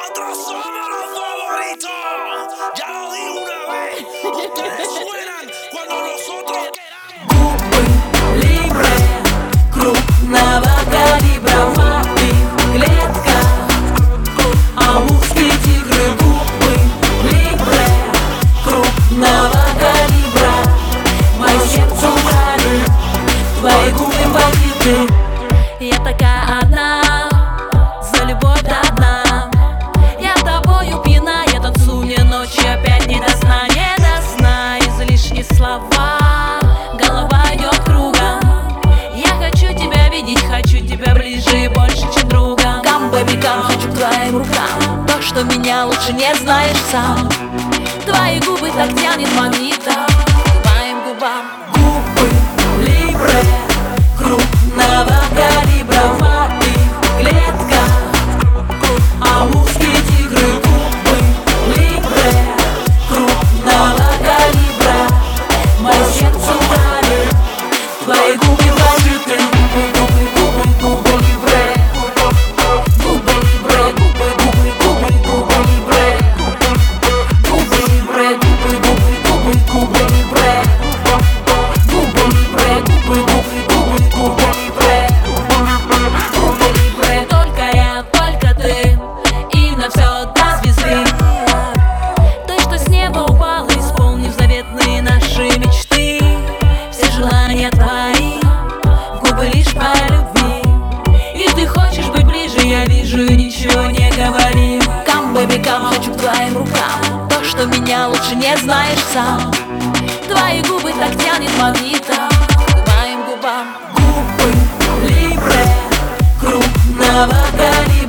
Nosotros somos los favoritos. Ya lo di una vez. Ustedes suenan cuando nosotros queramos. Губы Либре крупного калибра в моих клетках, амурские тигры. Губы Либре крупного калибра, мое сердце жалит, твои губы побиты. Я такая одна, за любовь до дна. Я тобою пьяна, я танцую мне ночью опять не до сна, не до сна. Излишние слова, голова идет кругом. Я хочу тебя видеть, хочу тебя ближе и больше, чем друга. Come, baby, come, хочу к твоим рукам, то, что меня лучше не знаешь сам. Твои губы так тянет магнитом к моим губам. Губы Либре крупного калибра в моих клетках, амурские тигры. Губы Либре крупного калибра, мое сердце жалит, твои губы побиты. Губы Либре, губы Либре, губы Либре, губы Либре, губы Либре, только я, только ты, и на все до звезды. Той, что с неба упала, исполнив заветные наши мечты. Все желания твои, губы лишь по любви. И ты хочешь быть ближе, я вижу, и ничего не говори. Come, baby, come, хочу к твоим рукам, то, что меня лучше не знаешь сам. Твои губы так тянет магнитом к моим губам. Губы Либре крупного калибра.